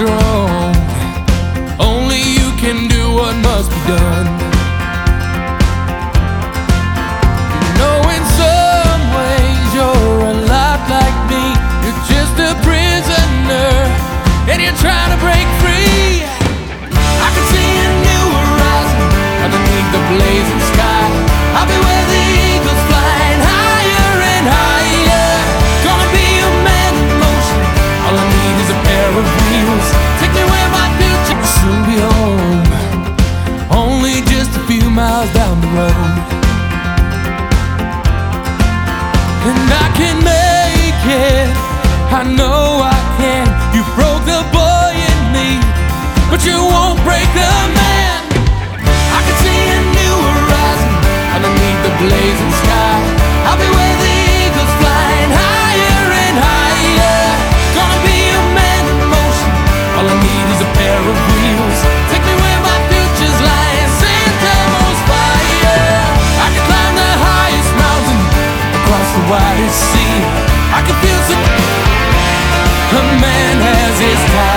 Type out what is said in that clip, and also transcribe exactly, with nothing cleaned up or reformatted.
your own. Only you can do what must be done. You know, in some ways you're a lot like me. You're just a prisoner and you're trying to break free. I can see a new horizon underneath the blazing sky. I'll be where the eagles flying higher and higher. Gonna be a man in motion. All I need is a pair of wheels. Take me where my future will soon be home. Only just a few miles down the road. And I can make it, I know I can. You broke the boy in me, but you won't break the man. I can see a new horizon underneath the blazing sky. I'll be where the eagles flying higher and higher. Gonna be a man in motion. All I need is a pair of wheels. Take me where my future's lying. Santa Elmo's fire. I can climb the highest mountain across the widest sea. I can feel so. A man has his time.